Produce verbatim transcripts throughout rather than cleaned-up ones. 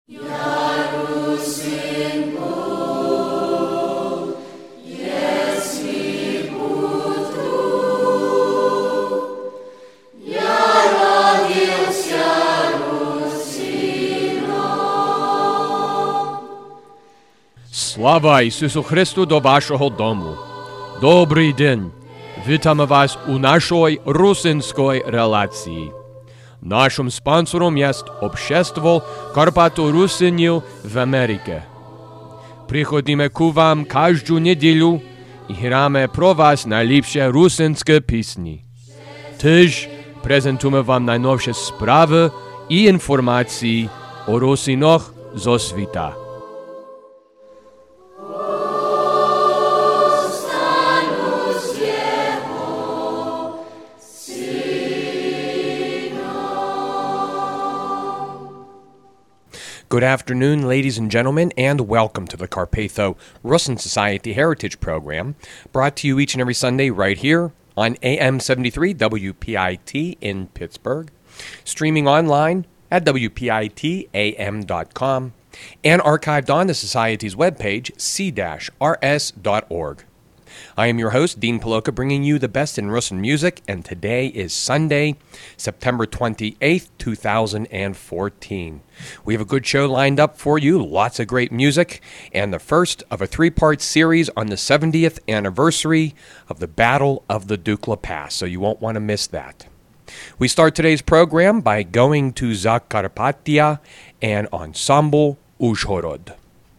Слава Ісусу Христу до вашого дому. Добрий день. Вітаємо вас у нашій русинській релації. Нашим спонсором є Общество Карпато-Русинів в Америці. Приходимо к вам кожну неділю і граємо про вас найліпші русинські пісні. Теж презентуємо вам найновші справи і інформації о русинах зо світа. Good afternoon, ladies and gentlemen, and welcome to the Carpatho-Russin Society Heritage Program, brought to you each and every Sunday right here on A M seventy-three W P I T in Pittsburgh, streaming online at W P I T A M dot com, and archived on the Society's webpage, c dash r s dot org. I am your host, Dean Paloka, bringing you the best in Russin music, and today is Sunday, September twenty-eighth, two thousand fourteen. We have a good show lined up for you, lots of great music, and the first of a three-part series on the seventieth anniversary of the Battle of the Dukla Pass, so you won't want to miss that. We start today's program by going to Zakarpattia and Ensemble Uzhhorod.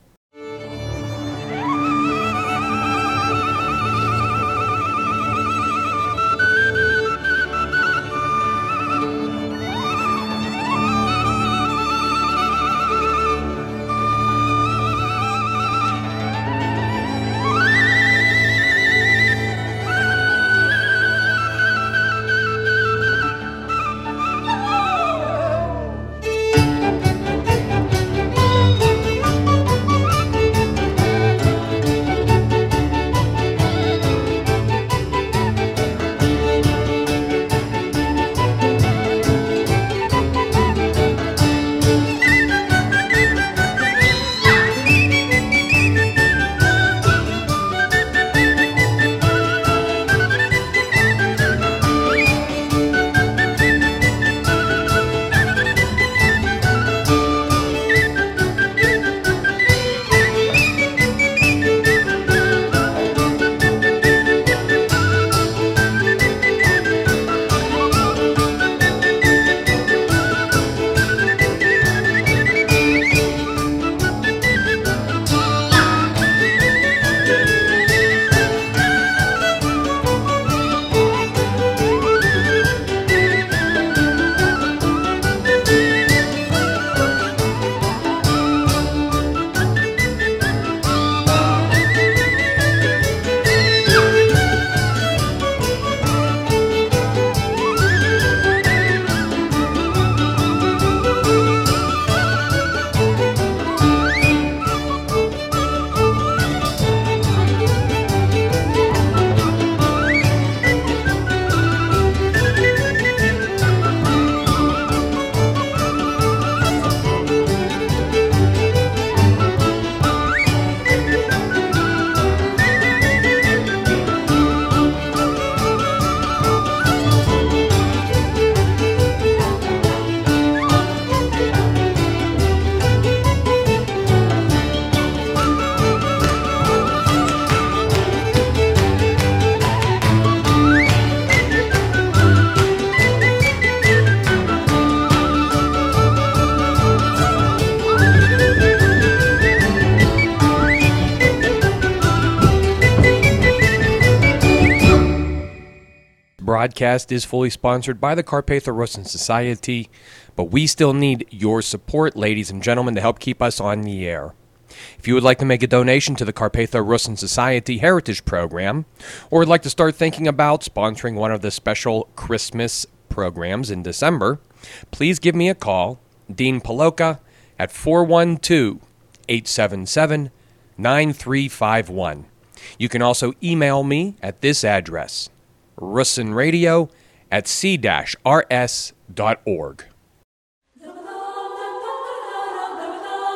Broadcast is fully sponsored by the Carpatho-Russin Society, but we still need your support, ladies and gentlemen, to help keep us on the air. If you would like to make a donation to the Carpatho-Russin Society Heritage Program, or would like to start thinking about sponsoring one of the special Christmas programs in December, please give me a call, Dean Paloka, at four one two, eight seven seven, nine three five one. You can also email me at this address, russinradio at c r s dot org.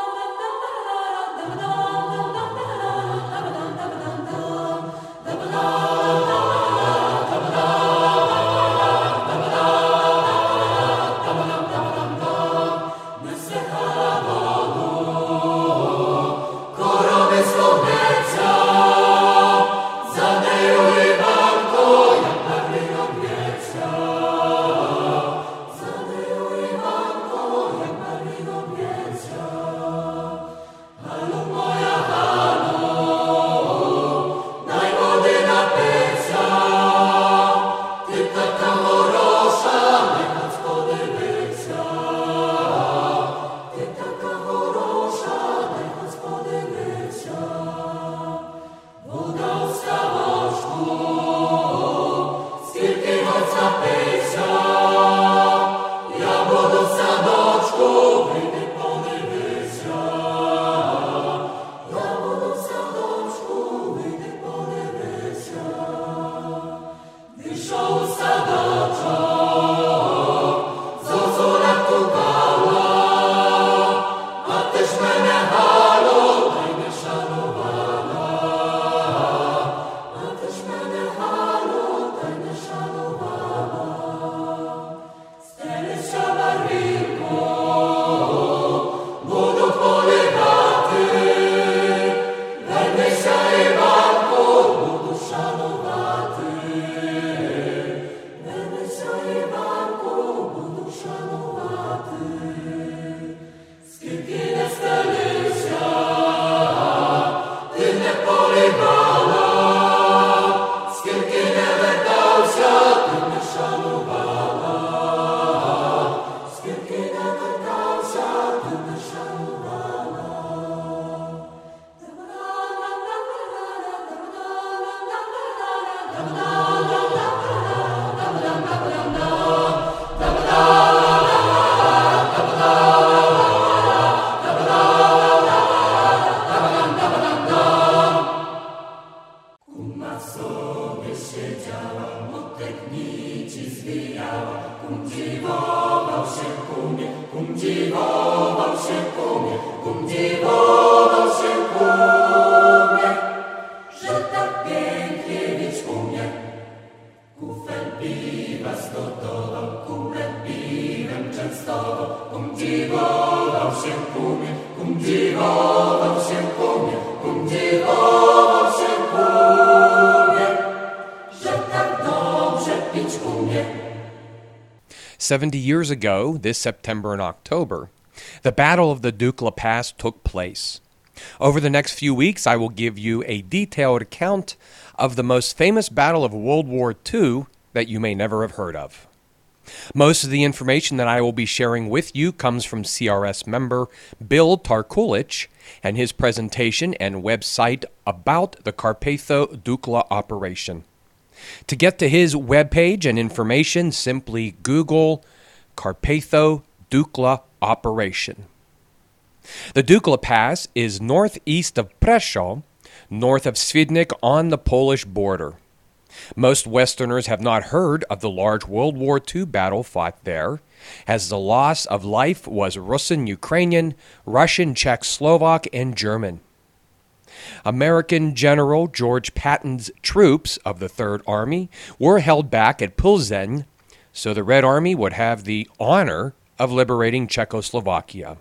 Seventy years ago, this September and October, the Battle of the Dukla Pass took place. Over the next few weeks, I will give you a detailed account of the most famous battle of World War Two that you may never have heard of. Most of the information that I will be sharing with you comes from C R S member Bill Tarkulich and his presentation and website about the Carpatho Dukla operation. To get to his webpage and information, simply Google Carpatho Dukla operation. The Dukla Pass is northeast of Prešov, north of Świdnik on the Polish border. Most Westerners have not heard of the large World War Two battle fought there, as the loss of life was Russian, Ukrainian, Russian, Czech, Slovak, and German. American General George Patton's troops of the Third Army were held back at Pilsen, so the Red Army would have the honor of liberating Czechoslovakia.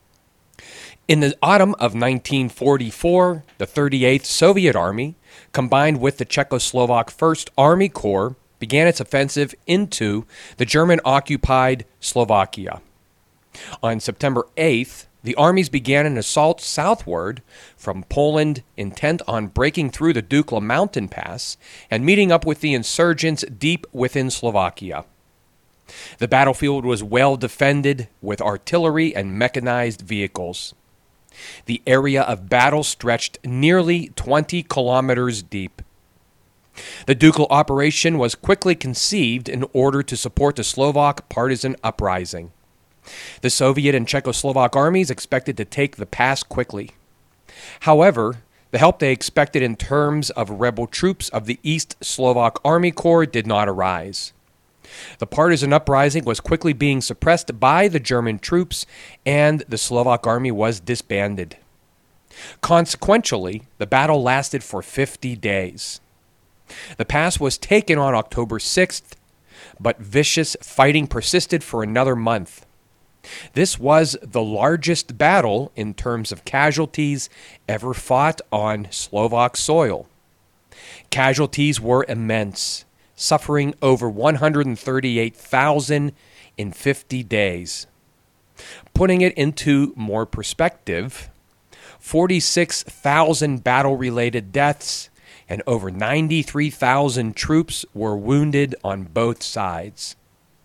In the autumn of nineteen forty-four, the thirty-eighth Soviet Army, combined with the Czechoslovak First Army Corps, began its offensive into the German-occupied Slovakia. On September eighth, the armies began an assault southward from Poland, intent on breaking through the Dukla mountain pass and meeting up with the insurgents deep within Slovakia. The battlefield was well defended with artillery and mechanized vehicles. The area of battle stretched nearly twenty kilometers deep. The Dukla operation was quickly conceived in order to support the Slovak partisan uprising. The Soviet and Czechoslovak armies expected to take the pass quickly. However, the help they expected in terms of rebel troops of the East Slovak Army Corps did not arise. The partisan uprising was quickly being suppressed by the German troops, and the Slovak army was disbanded. Consequentially, the battle lasted for fifty days. The pass was taken on October sixth, but vicious fighting persisted for another month. This was the largest battle in terms of casualties ever fought on Slovak soil. Casualties were immense, suffering over one hundred thirty-eight thousand in fifty days. Putting it into more perspective, forty-six thousand battle-related deaths and over ninety-three thousand troops were wounded on both sides.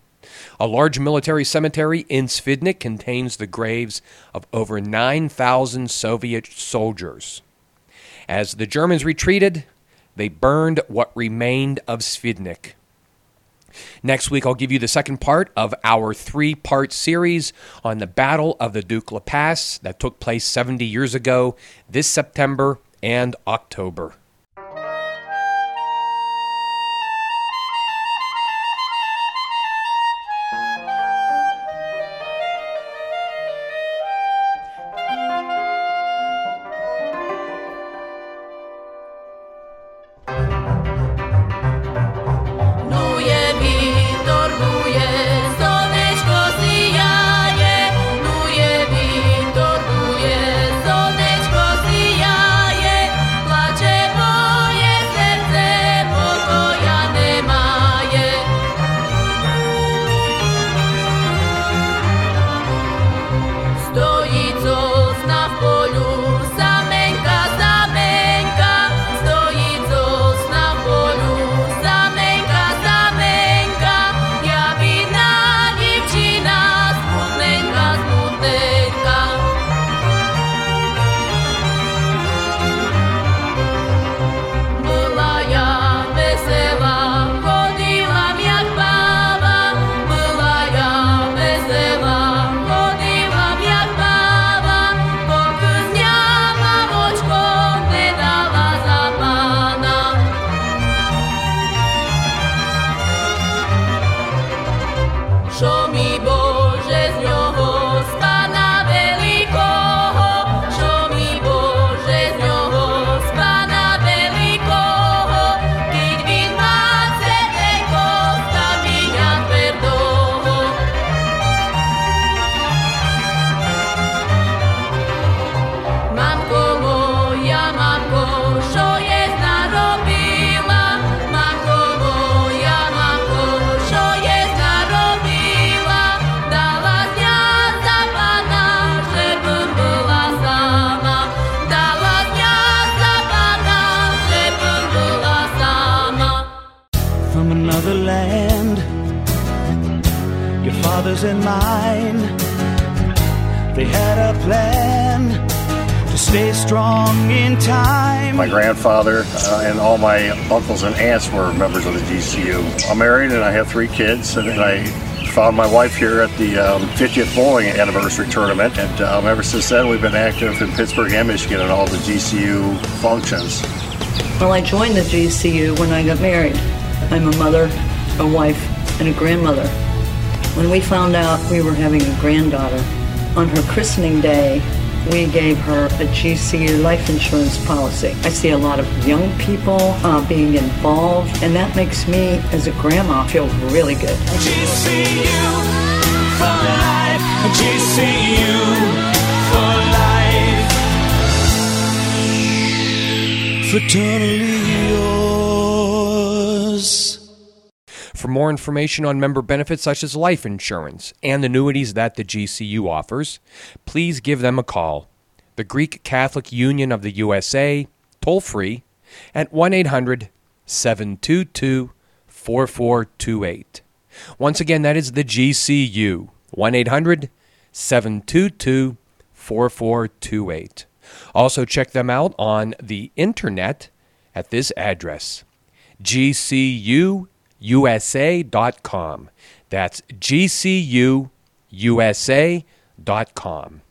A large military cemetery in Świdnik contains the graves of over nine thousand Soviet soldiers. As the Germans retreated, they burned what remained of Świdnik. Next week, I'll give you the second part of our three-part series on the Battle of the Dukla Pass that took place seventy years ago, this September and October. Plače yours and mine. They had a plan to stay strong in time. My grandfather uh, and all my uncles and aunts were members of the G C U. I'm married and I have three kids, and I found my wife here at the um, fiftieth bowling anniversary tournament, and um, ever since then we've been active in Pittsburgh and Michigan at all the G C U functions. Well, I joined the G C U when I got married. I'm a mother, a wife, and a grandmother. When we found out we were having a granddaughter, on her christening day, we gave her a G C U life insurance policy. I see a lot of young people uh, being involved, and that makes me, as a grandma, feel really good. G C U for life, G C U for life, fraternally yours. For more information on member benefits such as life insurance and annuities that the G C U offers, please give them a call. The Greek Catholic Union of the U S A, toll-free, at one eight hundred seven two two four four two eight. Once again, that is the G C U, one eight hundred seven two two four four two eight. Also check them out on the internet at this address, G C U U S A dot com. That's G C U U S A dot com.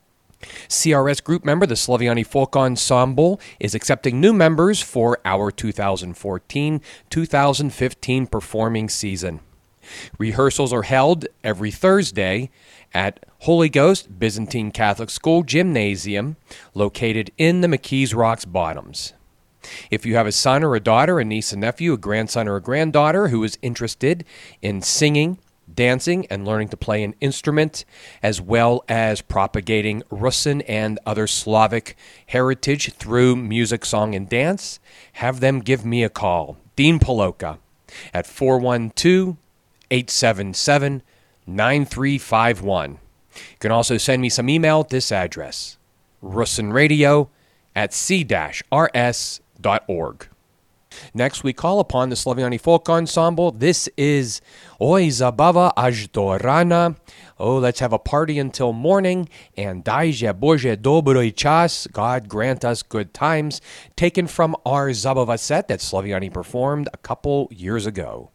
C R S group member, the Slaviani Folk Ensemble, is accepting new members for our two thousand fourteen two thousand fifteen performing season. Rehearsals are held every Thursday at Holy Ghost Byzantine Catholic School Gymnasium, located in the McKees Rocks Bottoms. If you have a son or a daughter, a niece, a nephew, a grandson or a granddaughter who is interested in singing, dancing, and learning to play an instrument, as well as propagating Russian and other Slavic heritage through music, song, and dance, have them give me a call, Dean Paloka, at four one two, eight seven seven, nine three five one. You can also send me some email at this address, russinradio at c dash r s dot org. Next, we call upon the Slaviani Folk Ensemble. This is Oi Zabava Až do Rana. Oh, let's have a party until morning. And Dajże Bože Dobrý čas. God grant us good times. Taken from our Zabava set that Slaviani performed a couple years ago.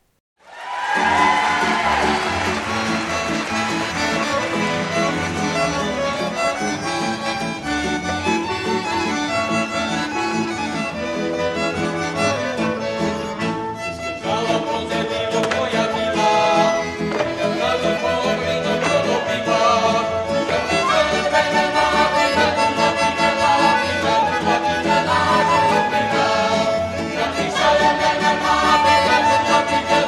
Happy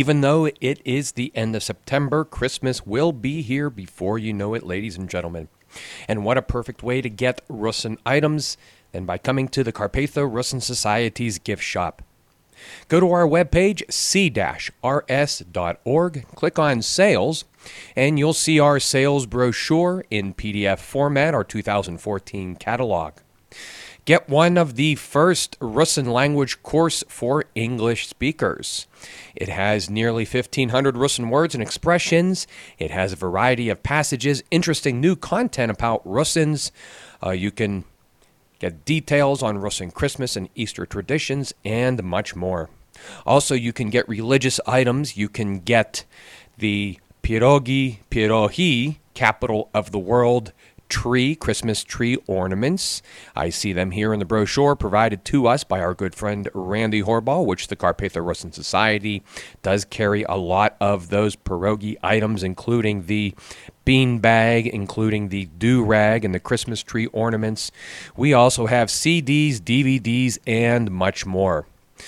Even though it is the end of September, Christmas will be here before you know it, ladies and gentlemen. And what a perfect way to get Russin items than by coming to the Carpatho Russin Society's gift shop. Go to our webpage, c r s dot org, click on Sales, and you'll see our sales brochure in P D F format, our two thousand fourteen catalog. Get one of the first Russin language course for English speakers. It has nearly fifteen hundred Russin words and expressions. It has a variety of passages, interesting new content about Russins. Uh, you can get details on Russin Christmas and Easter traditions, and much more. Also, you can get religious items. You can get the Pierogi Pierohi, capital of the world, tree, Christmas tree ornaments. I see them here in the brochure provided to us by our good friend Randy Horbaugh, which the Carpatho Russin Society does carry a lot of those pierogi items, including the bean bag, including the do-rag and the Christmas tree ornaments. We also have C Ds, D V Ds, and much more.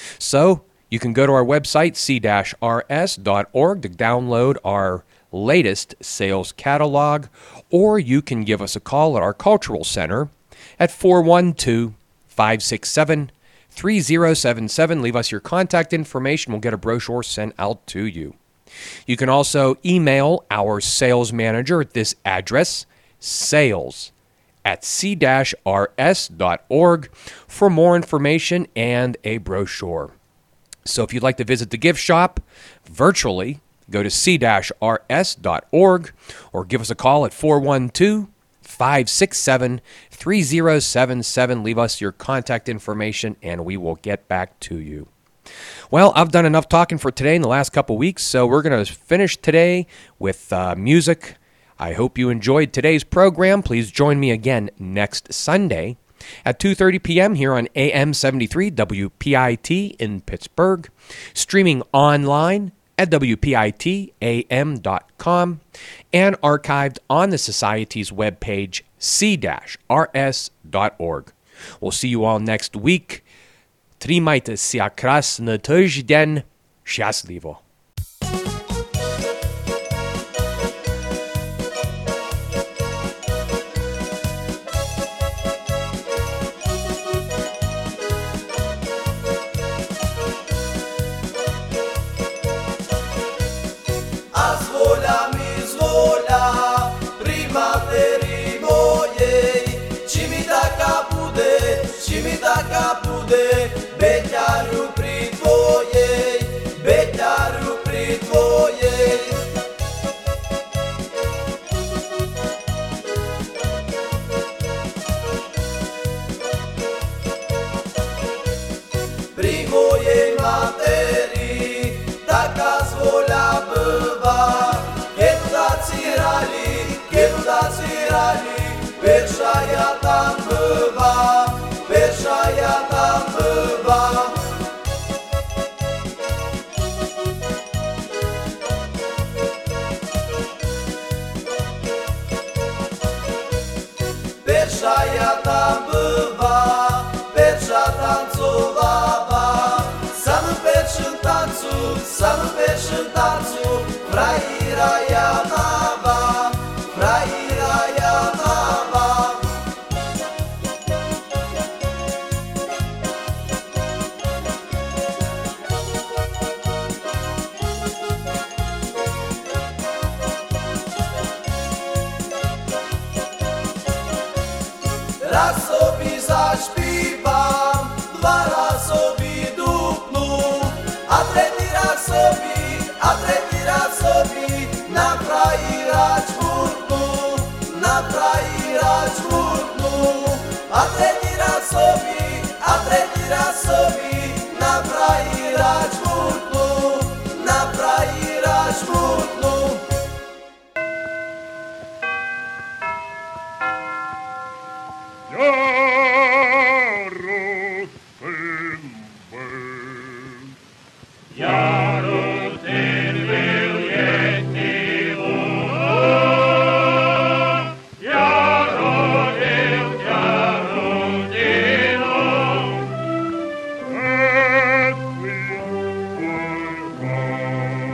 So you can go to our website, c r s dot org, to download our latest sales catalog, or you can give us a call at our Cultural Center at four one two, five six seven, three zero seven seven. Leave us your contact information. We'll get a brochure sent out to you. You can also email our sales manager at this address, sales at c r s dot org, for more information and a brochure. So if you'd like to visit the gift shop virtually, go to c r s dot org or give us a call at four one two, five six seven, three zero seven seven. Leave us your contact information and we will get back to you. Well, I've done enough talking for today in the last couple weeks, so we're going to finish today with uh, music. I hope you enjoyed today's program. Please join me again next Sunday at two thirty p.m. here on A M seventy-three W P I T in Pittsburgh, streaming online at W P I T A M dot com, and archived on the Society's webpage, c r s dot org. We'll see you all next week. Trimajte se krasny tydzień. Szczęśliwo. Taka bude beťaru pri tvojej, beťaru pri tvojej. Pri mojej materi taká zvoľa byva, keď dáci hrali, keď dáci hrali, perša ja tam byva. Perša ja tam byva. Perša ja tam byva, perša tancováva. Sam peršen tancu, sam peršen tancu, frajira ja máva, frajira ja máva. Rasowi zaśpiewam, dwa rasowi dupnu, a trzeci rasowi, a trzeci rasowi na frajira czwórtnu, na frajira czwórtnu, a trzeci rasowi, a trzeci rasowi na frajira czwórtnu, na frajira czwórtnu. Oh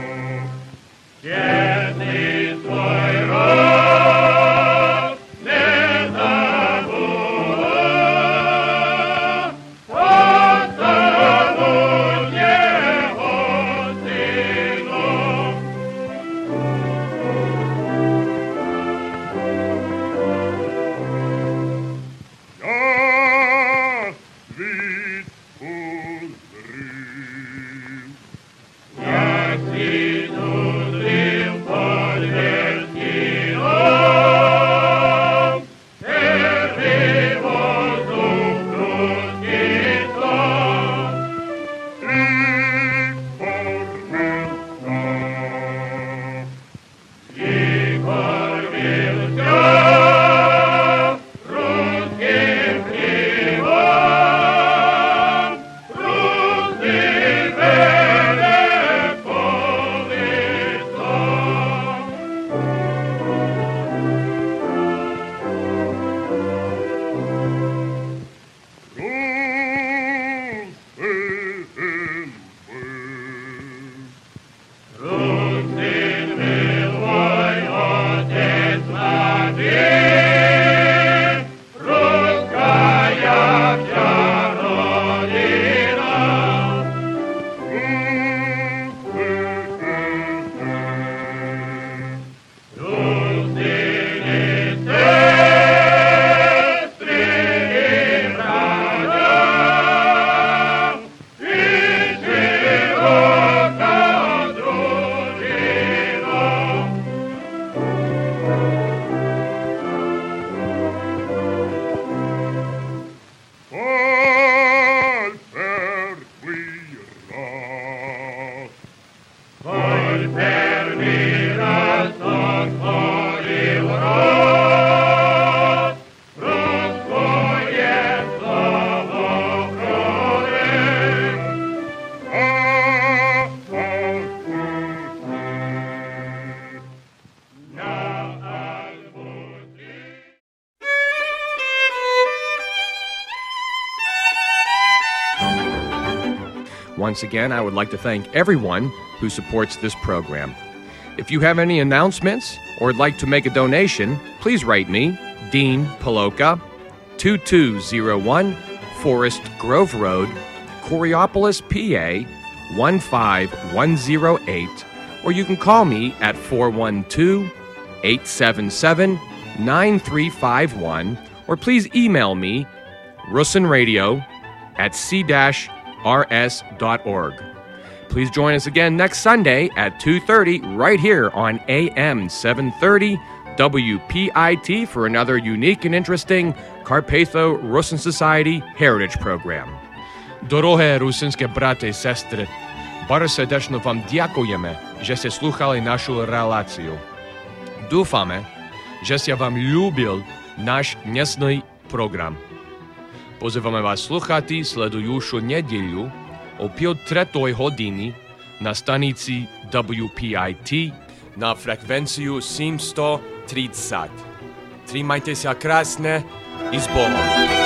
Once again, I would like to thank everyone who supports this program. If you have any announcements or would like to make a donation, please write me, Dean Paloka, two two zero one Forest Grove Road, Coriopolis, P A, one five one zero eight, or you can call me at four one two, eight seven seven, nine three five one, or please email me, russinradio at c dash r s dot org. Please join us again next Sunday at two thirty right here on A M seven thirty W P I T for another unique and interesting Carpatho-Rusyn Society Heritage Program. Дороге русинське брати і сестри, bardzo serdecznie wam dziękujemy, żeście słuchali naszą relację. Dúfame, że się wam lubił nasz dnešný program. Pozývame vás sluchati sledujušu nedjelju o pol tretoj hodini na stanici W P I T na frekvenciju sedemsto tridsať. Trimajte sa krásne i s Bohom.